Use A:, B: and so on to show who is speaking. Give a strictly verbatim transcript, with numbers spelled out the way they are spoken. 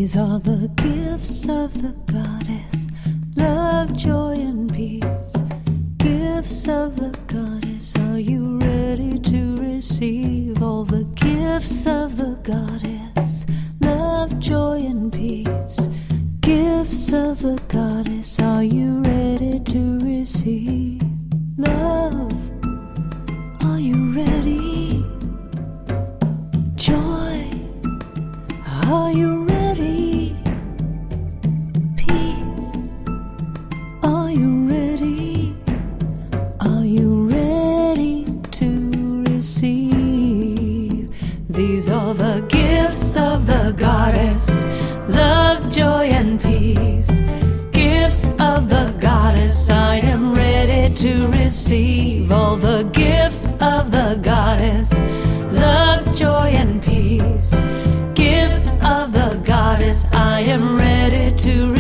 A: These are the gifts of the goddess, love, joy, and peace. Gifts of the goddess, are you ready to receive all the gifts of the goddess, love, joy, and peace? Gifts of the goddess, are you ready to receive? Love, are you ready? Joy, are you ready? Peace, are you ready? Are you ready to receive? These are the gifts of the goddess, love, joy, and peace. Gifts of the goddess, I am ready to receive all the gifts of the goddess, love, joy, and peace. Gifts of the goddess, I am ready to receive.